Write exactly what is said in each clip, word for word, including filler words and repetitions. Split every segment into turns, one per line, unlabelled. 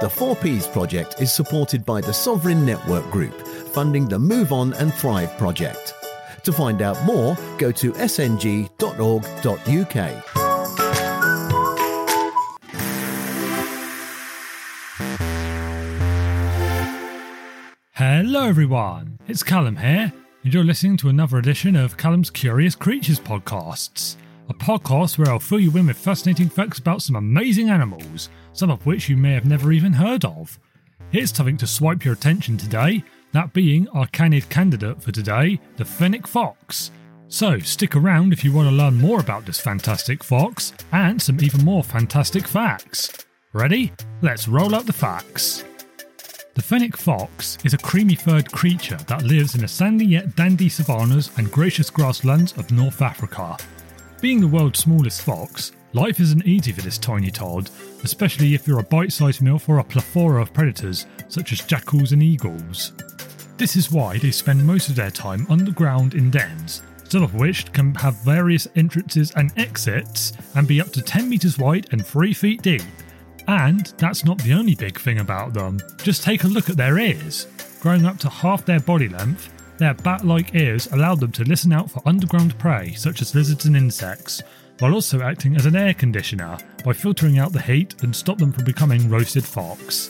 The four Ps project is supported by the Sovereign Network Group, funding the Move On and Thrive project. To find out more, go to s n g dot org dot u k.
Hello everyone, it's Callum here, and you're listening to another edition of Callum's Curious Creatures podcasts, a podcast where I'll fill you in with fascinating facts about some amazing animals, some of which you may have never even heard of. Here's something to swipe your attention today, that being our candid candidate for today, the fennec fox. So stick around if you want to learn more about this fantastic fox, and some even more fantastic facts. Ready? Let's roll out the facts. The fennec fox is a creamy-furred creature that lives in the sandy yet dandy savannas and gracious grasslands of North Africa. Being the world's smallest fox, life isn't easy for this tiny Todd, especially if you're a bite-sized meal for a plethora of predators such as jackals and eagles. This is why they spend most of their time underground in dens, some of which can have various entrances and exits and be up to ten metres wide and three feet deep. And that's not the only big thing about them. Just take a look at their ears. Growing up to half their body length, their bat-like ears allow them to listen out for underground prey such as lizards and insects, while also acting as an air conditioner by filtering out the heat and stop them from becoming roasted fox.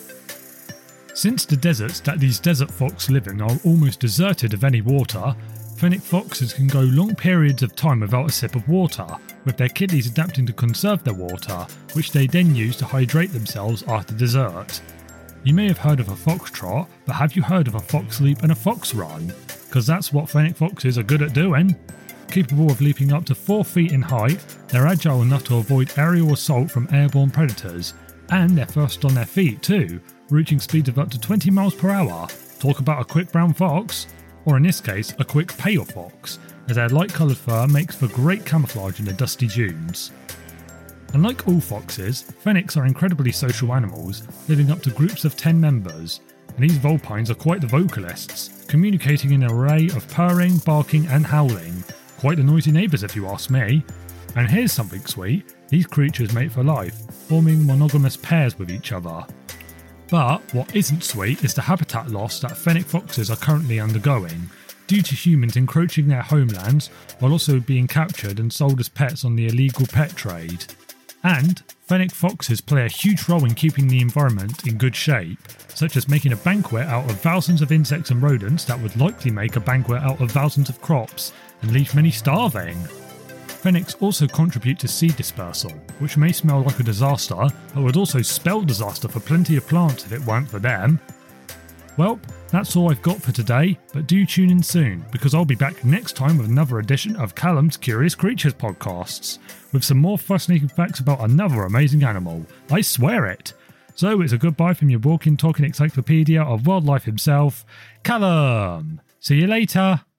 Since the deserts that these desert fox live in are almost deserted of any water, fennec foxes can go long periods of time without a sip of water, with their kidneys adapting to conserve their water, which they then use to hydrate themselves after dessert. You may have heard of a foxtrot, but have you heard of a fox leap and a fox run? Because that's what fennec foxes are good at doing. Capable of leaping up to four feet in height, they're agile enough to avoid aerial assault from airborne predators, and they're fast on their feet too, reaching speeds of up to twenty miles per hour. Talk about a quick brown fox, or in this case, a quick pale fox, as their light coloured fur makes for great camouflage in the dusty dunes. Unlike all foxes, fennecs are incredibly social animals, living up to groups of ten members, and these vulpines are quite the vocalists, communicating in an array of purring, barking and howling. Quite the noisy neighbours if you ask me. And here's something sweet, these creatures mate for life, forming monogamous pairs with each other. But what isn't sweet is the habitat loss that fennec foxes are currently undergoing, due to humans encroaching their homelands while also being captured and sold as pets on the illegal pet trade. And fennec foxes play a huge role in keeping the environment in good shape, such as making a banquet out of thousands of insects and rodents that would likely make a banquet out of thousands of crops and leave many starving. Fennecs also contribute to seed dispersal, which may smell like a disaster, but would also spell disaster for plenty of plants if it weren't for them. Well, that's all I've got for today, but do tune in soon, because I'll be back next time with another edition of Callum's Curious Creatures podcasts, with some more fascinating facts about another amazing animal. I swear it! So it's a goodbye from your walking, talking encyclopedia of wildlife himself, Callum! See you later!